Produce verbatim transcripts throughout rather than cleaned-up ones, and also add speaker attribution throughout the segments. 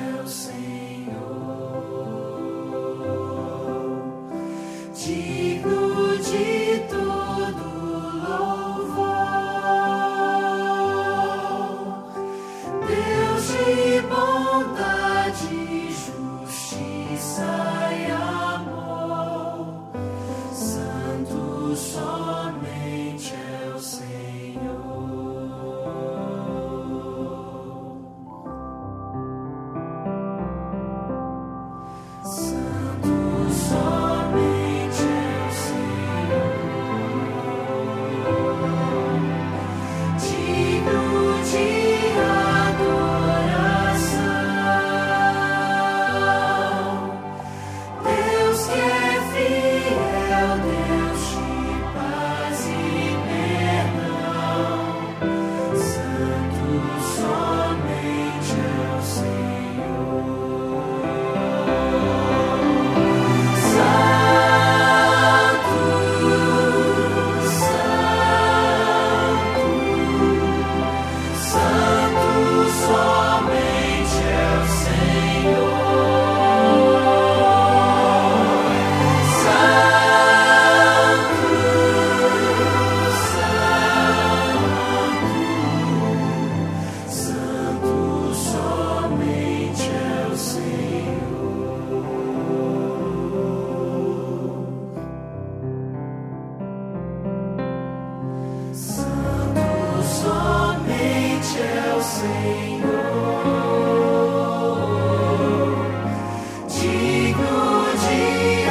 Speaker 1: é o Senhor, digno de todo louvor, Deus de bondade, justiça e amor, Santo somente é o Senhor. Santo somente é o Senhor, digno de adoração. Deus que é fiel, Deus de paz e perdão, Santo somente é o Senhor. Santo, Santo, Santo somente é o Senhor. Santo, Santo somente é o Senhor. Santo somente é o Senhor, digno de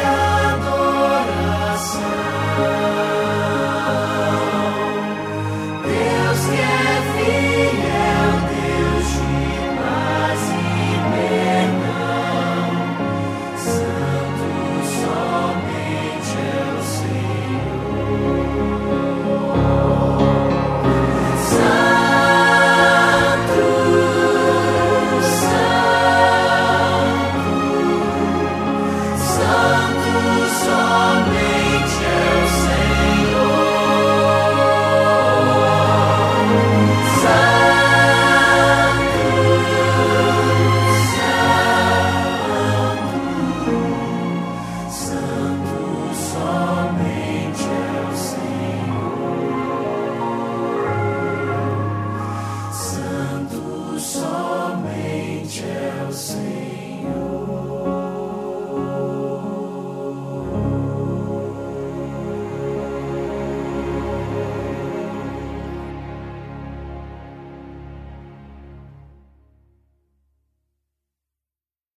Speaker 1: adoração. Deus que é fiel, Deus de paz e perdão, Santo somente é o Senhor. Santo, Santo, Santo somente é o Senhor. Santo, Santo,